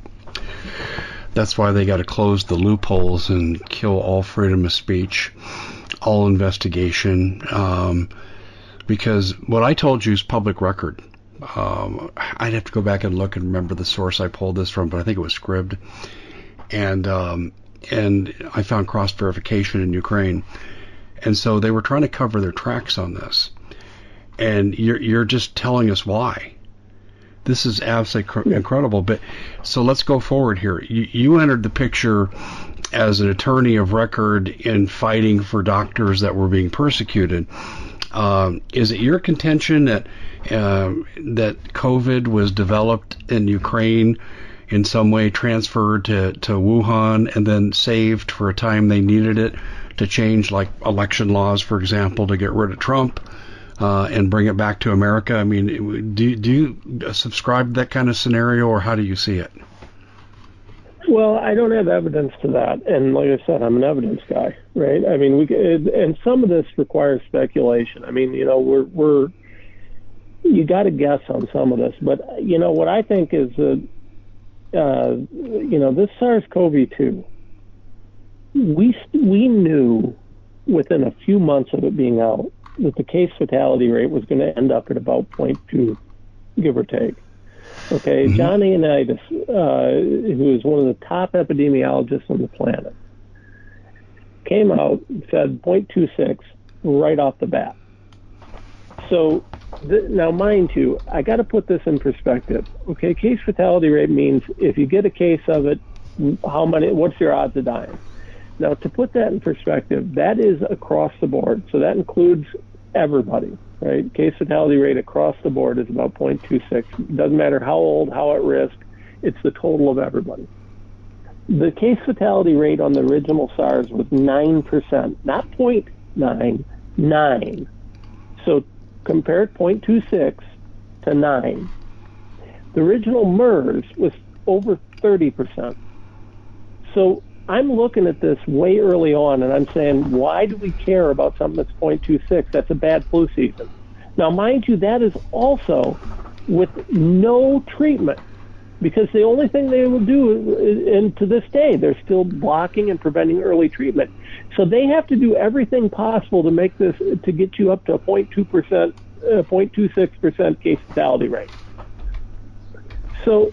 That's why they got to close the loopholes and kill all freedom of speech, all investigation, um, because what I told you is public record. Um, I'd have to go back and look and remember the source I pulled this from, but I think it was Scribd. And um, and I found cross-verification in Ukraine. And so they were trying to cover their tracks on this. And you're you're just telling us why. This is absolutely cr- incredible. But so let's go forward here. You, you entered the picture as an attorney of record in fighting for doctors that were being persecuted. Um, is it your contention that uh, that COVID was developed in Ukraine, in some way transferred to, to Wuhan, and then saved for a time they needed it to change, like election laws, for example, to get rid of Trump? Uh, and bring it back to America? I mean, do, do you subscribe to that kind of scenario, or how do you see it? Well, I don't have evidence to that, and like I said, I'm an evidence guy, right? I mean, we and some of this requires speculation. I mean, you know, we're we're you got to guess on some of this, but you know what I think is that uh, you know this SARS-CoV two, we we knew within a few months of it being out that the case fatality rate was going to end up at about zero point two, give or take. Okay, mm-hmm. John Ioannidis, uh, who is one of the top epidemiologists on the planet, came out and said zero point two six right off the bat. So th- now, mind you, I got to put this in perspective. Okay, case fatality rate means if you get a case of it, how many? What's your odds of dying? Now, to put that in perspective, that is across the board. So that includes everybody, right? Case fatality rate across the board is about zero point two six. Doesn't matter how old, how at risk, it's the total of everybody. The case fatality rate on the original SARS was nine percent, not zero point nine, nine. So compare zero point two six to nine. The original MERS was over thirty percent. So I'm looking at this way early on, and I'm saying, why do we care about something that's zero point two six? That's a bad flu season. Now, mind you, that is also with no treatment, because the only thing they will do, is, and to this day, they're still blocking and preventing early treatment. So they have to do everything possible to make this, to get you up to a zero point two percent, uh, zero point two six percent case fatality rate. So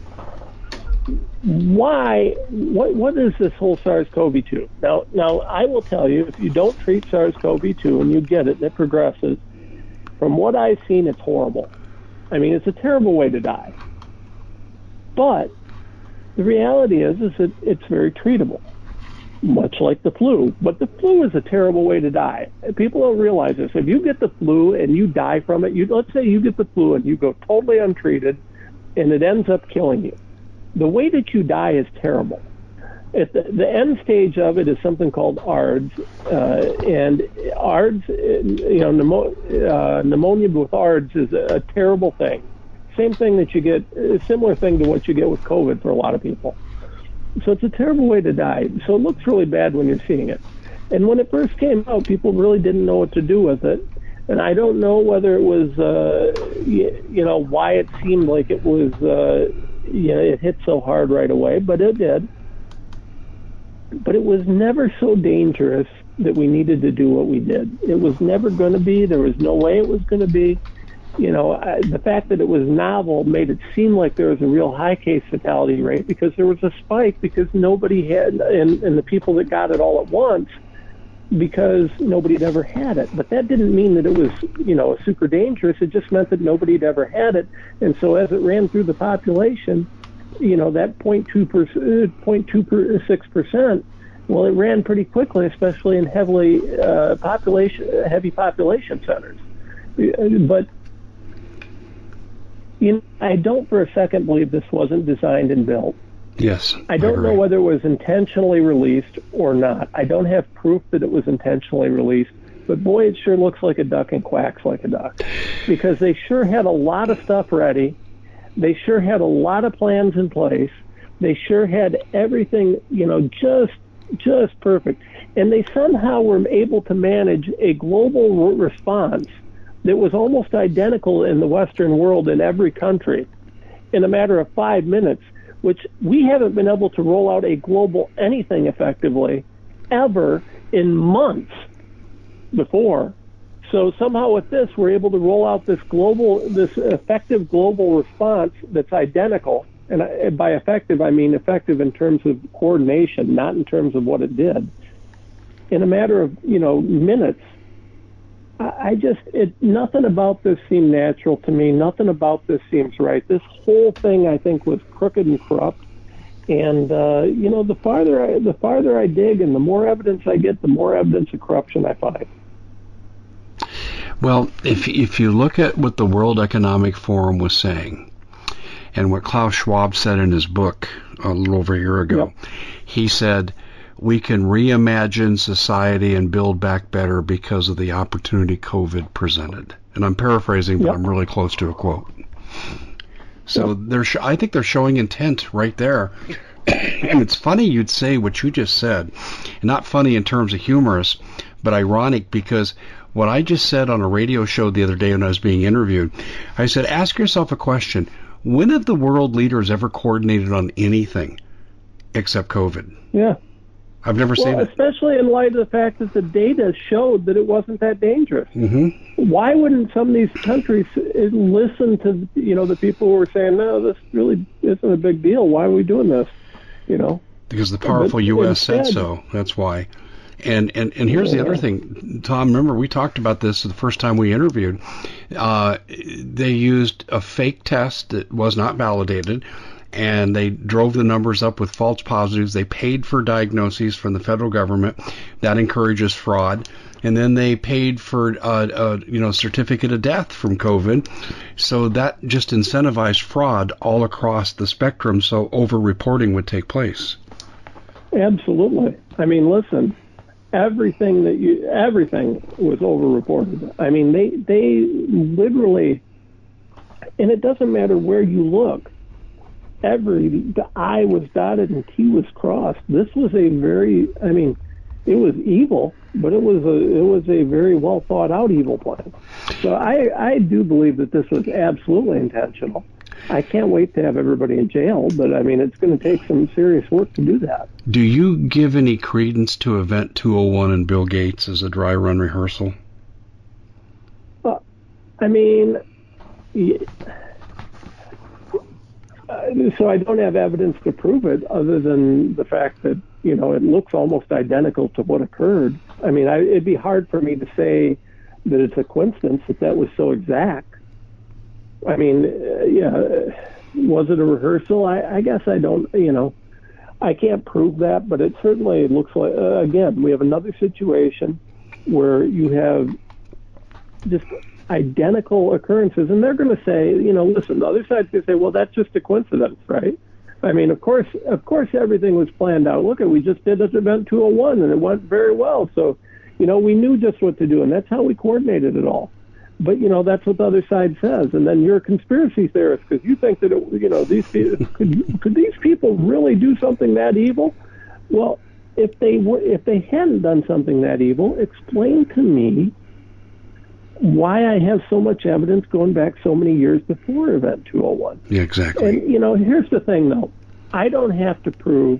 why, what, what is this whole SARS-CoV two? Now, now, I will tell you, if you don't treat SARS-CoV two and you get it and it progresses, from what I've seen, it's horrible. I mean, it's a terrible way to die. But the reality is, is that it's very treatable, much like the flu. But the flu is a terrible way to die. People don't realize this. If you get the flu and you die from it, you, let's say you get the flu and you go totally untreated and it ends up killing you. The way that you die is terrible. At the, the end stage of it is something called A R D S, uh, and A R D S, you know, pneumo- uh, pneumonia with A R D S is a, a terrible thing. Same thing that you get, a similar thing to what you get with COVID for a lot of people. So it's a terrible way to die. So it looks really bad when you're seeing it. And when it first came out, people really didn't know what to do with it. And I don't know whether it was, uh, you, you know, why it seemed like it was, uh, you know, it hit so hard right away, but it did. But it was never so dangerous that we needed to do what we did. It was never going to be. There was no way it was going to be. you know, I, the fact that it was novel made it seem like there was a real high case fatality rate because there was a spike because nobody had, and, and the people that got it all at once because nobody had ever had it. But that didn't mean that it was, you know, super dangerous. It just meant that nobody had ever had it. And so as it ran through the population, you know, that zero point two six percent, well, it ran pretty quickly, especially in heavily uh, population, heavy population centers. But you know, I don't for a second believe this wasn't designed and built. Yes. I don't know whether it was intentionally released or not. I don't have proof that it was intentionally released, but boy, it sure looks like a duck and quacks like a duck, because they sure had a lot of stuff ready. They sure had a lot of plans in place. They sure had everything, you know, just just perfect. And they somehow were able to manage a global re- response that was almost identical in the Western world in every country in a matter of five minutes, which we haven't been able to roll out a global anything effectively ever in months before. So somehow with this, we're able to roll out this global, this effective global response that's identical. And by effective, I mean effective in terms of coordination, not in terms of what it did. In a matter of, you know, minutes. I just, it, nothing about this seemed natural to me. Nothing about this seems right. This whole thing, I think, was crooked and corrupt. And, uh, you know, the farther I, the farther I dig and the more evidence I get, the more evidence of corruption I find. Well, if if you look at what the World Economic Forum was saying and what Klaus Schwab said in his book a little over a year ago, yep. He said, we can reimagine society and build back better because of the opportunity COVID presented. And I'm paraphrasing, but yep. I'm really close to a quote. So yep. they're sh- I think they're showing intent right there. And it's funny you'd say what you just said. Not funny in terms of humorous, but ironic, because what I just said on a radio show the other day when I was being interviewed, I said, ask yourself a question. When have the world leaders ever coordinated on anything except COVID? Yeah. I've never well, seen it. Especially in light of the fact that the data showed that it wasn't that dangerous. Mm-hmm. Why wouldn't some of these countries listen to, you know, the people who were saying, no, this really isn't a big deal. Why are we doing this? You know? Because the powerful but U S instead, said so. That's why. And and, and here's yeah. the other thing, Tom, remember we talked about this the first time we interviewed. Uh, they used a fake test that was not validated, and they drove the numbers up with false positives. They paid for diagnoses from the federal government. That encourages fraud. And then they paid for, uh, uh, you know, certificate of death from COVID. So that just incentivized fraud all across the spectrum, so over-reporting would take place. Absolutely. I mean, listen, everything that you, everything was over-reported. I mean, they, they literally, and it doesn't matter where you look, every, the I was dotted and T was crossed. This was a very, I mean, it was evil, but it was a it was a very well thought out evil plan. So I I do believe that this was absolutely intentional. I can't wait to have everybody in jail, but I mean it's going to take some serious work to do that. Do you give any credence to Event two oh one and Bill Gates as a dry run rehearsal? Well, I mean, yeah, so I don't have evidence to prove it, other than the fact that, you know, it looks almost identical to what occurred. I mean, I, it'd be hard for me to say that it's a coincidence that that was so exact. I mean, uh, yeah, was it a rehearsal? I, I guess I don't, you know, I can't prove that, but it certainly looks like, uh, again, we have another situation where you have just identical occurrences, and they're going to say, you know, listen, the other side's going to say, well, that's just a coincidence, right? I mean, of course, of course, everything was planned out. Look, at we just did this event two oh one, and it went very well. So, you know, we knew just what to do, and that's how we coordinated it all. But, you know, that's what the other side says. And then you're a conspiracy theorist because you think that, it, you know, these people, could, could these people really do something that evil? Well, if they were, if they hadn't done something that evil, explain to me why I have so much evidence going back so many years before Event two oh one. Yeah, exactly. And, you know, here's the thing, though. I don't have to prove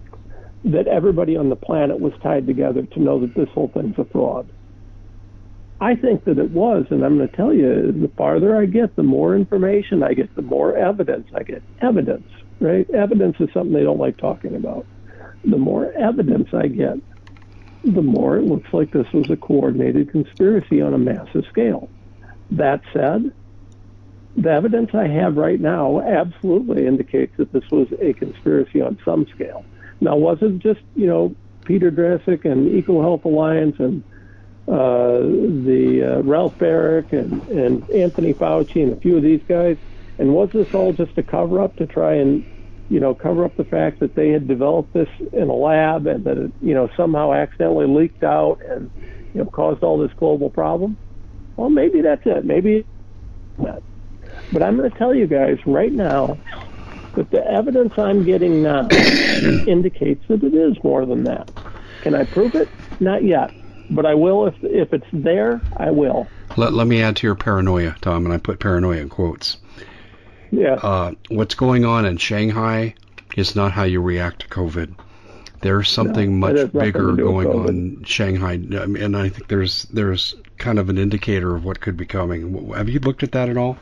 that everybody on the planet was tied together to know that this whole thing's a fraud. I think that it was, and I'm going to tell you, the farther I get, the more information I get, the more evidence I get. Evidence, right? Evidence is something they don't like talking about. The more evidence I get, the more it looks like this was a coordinated conspiracy on a massive scale. That said, the evidence I have right now absolutely indicates that this was a conspiracy on some scale. Now, was it just, you know, Peter Daszak and EcoHealth Alliance and uh, the uh, Ralph Baric and, and Anthony Fauci and a few of these guys? And was this all just a cover-up to try and, you know, cover up the fact that they had developed this in a lab and that it, you know, somehow accidentally leaked out and, you know, caused all this global problem? Well, maybe that's it. Maybe that. But I'm going to tell you guys right now that the evidence I'm getting now indicates that it is more than that. Can I prove it? Not yet. But I will if if it's there, I will. Let, let me add to your paranoia, Tom, and I put paranoia in quotes. Yeah. Uh, what's going on in Shanghai is not how you react to COVID. There's something no, much bigger going on in Shanghai, and I think there's there's kind of an indicator of what could be coming. Have you looked at that at all?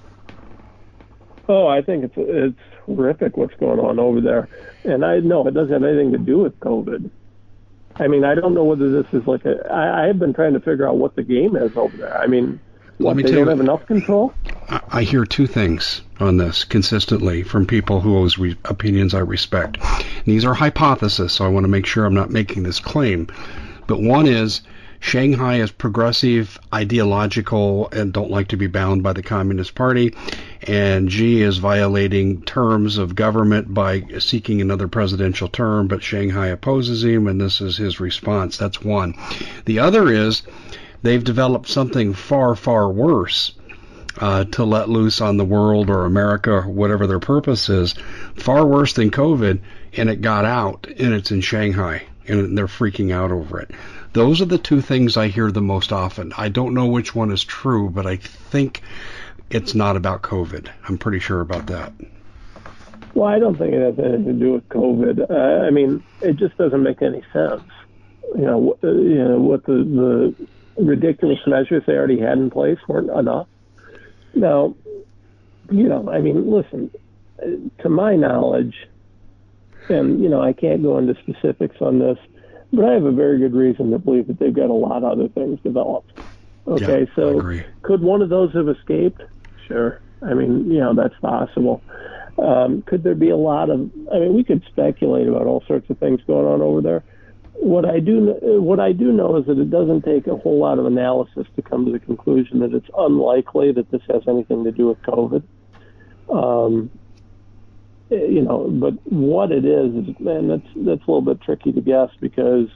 Oh, I think it's it's horrific what's going on over there, and I know it doesn't have anything to do with COVID. I mean, I don't know whether this is like a. I, I have been trying to figure out what the game is over there. I mean, what, me they tell don't you, have enough control? I, I hear two things on this consistently from people whose re- opinions I respect. And these are hypotheses, so I want to make sure I'm not making this claim. But one is Shanghai is progressive, ideological, and don't like to be bound by the Communist Party. And Xi is violating terms of government by seeking another presidential term, but Shanghai opposes him, and this is his response. That's one. The other is they've developed something far, far worse uh, to let loose on the world or America or whatever their purpose is, far worse than COVID, and it got out, and it's in Shanghai, and they're freaking out over it. Those are the two things I hear the most often. I don't know which one is true, but I think it's not about COVID. I'm pretty sure about that. Well, I don't think it has anything to do with COVID. Uh, I mean, it just doesn't make any sense. You know, uh, you know what the, the ridiculous measures they already had in place weren't enough. Now, you know, I mean, listen, to my knowledge, and, you know, I can't go into specifics on this, but I have a very good reason to believe that they've got a lot of other things developed. Okay, yeah, so could one of those have escaped? Sure. I mean, you know, that's possible. Um, could there be a lot of, I mean, we could speculate about all sorts of things going on over there. What I do, what I do know is that it doesn't take a whole lot of analysis to come to the conclusion that it's unlikely that this has anything to do with COVID. Um, you know, but what it is, is man, that's that's a little bit tricky to guess because,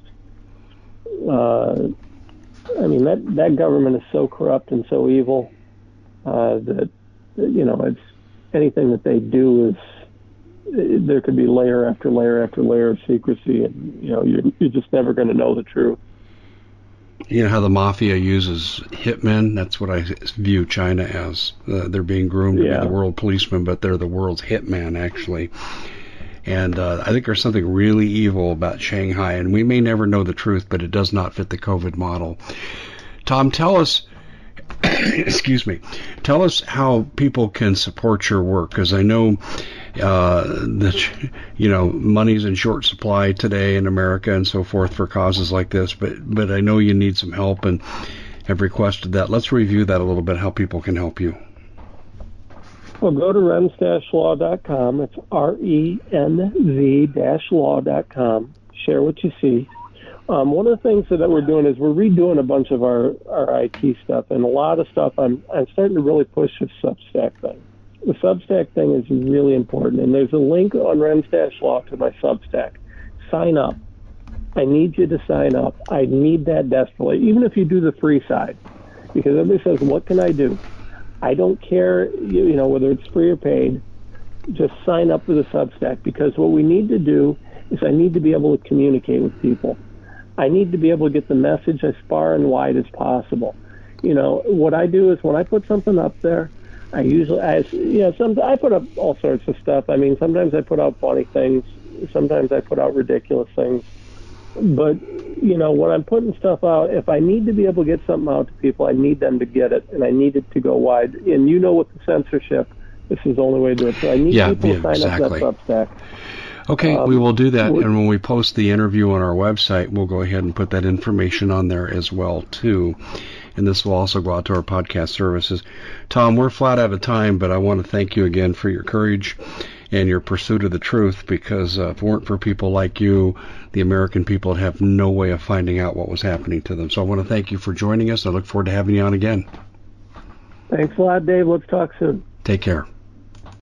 uh, I mean, that that government is so corrupt and so evil uh, that you know, it's anything that they do is there could be layer after layer after layer of secrecy, and you know, you're you're just never going to know the truth. You know how the mafia uses hitmen? That's what I view China as. Uh, they're being groomed yeah. to be the world policeman, but they're the world's hitman, actually. And uh, I think there's something really evil about Shanghai, and we may never know the truth, but it does not fit the COVID model. Tom, tell us, excuse me, tell us how people can support your work, because I know uh, that, you know, money's in short supply today in America and so forth for causes like this, but, but I know you need some help and have requested that. Let's review that a little bit, how people can help you. Well, go to renz dash law dot com. It's R E N Z dash law dot com. Share what you see. Um, one of the things that we're doing is we're redoing a bunch of our, our I T stuff, and a lot of stuff I'm I'm starting to really push the Substack thing. The Substack thing is really important, and there's a link on renz dash law to my Substack. Sign up. I need you to sign up. I need that desperately, even if you do the free side, because everybody says, what can I do? I don't care, you, you know, whether it's free or paid. Just sign up for the Substack, because what we need to do is I need to be able to communicate with people. I need to be able to get the message as far and wide as possible. You know, what I do is when I put something up there, I usually, I, you know, some, I put up all sorts of stuff. I mean, sometimes I put out funny things. Sometimes I put out ridiculous things. but you know, when I'm putting stuff out, if I need to be able to get something out to people, I need them to get it, and I need it to go wide. And you know, with the censorship, this is the only way to do it. So I need yeah, people yeah, to sign exactly. up to Substack. Okay, Um, we will do that, we- and when we post the interview on our website, we'll go ahead and put that information on there as well, too. And this will also go out to our podcast services. Tom, we're flat out of time, but I want to thank you again for your courage and your pursuit of the truth, because uh, if it weren't for people like you, the American people would have no way of finding out what was happening to them. So I want to thank you for joining us. I look forward to having you on again. Thanks a lot, Dave. Let's talk soon. Take care.